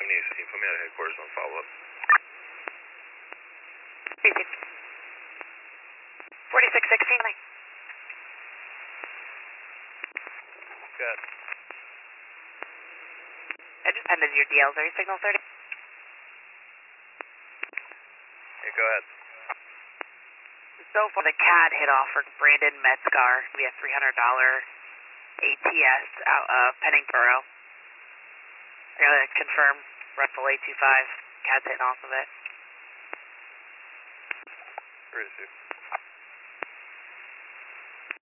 News team, put me out of headquarters on follow-up. 4616. Good. I just ended your DL0 signal 30. Hey, go ahead. So far, the CAD hit off for Brandon Metzgar. We have $300 ATS out of Penningboro. I gotta confirm. Russell 825. CAD's hitting off of it. Where is he?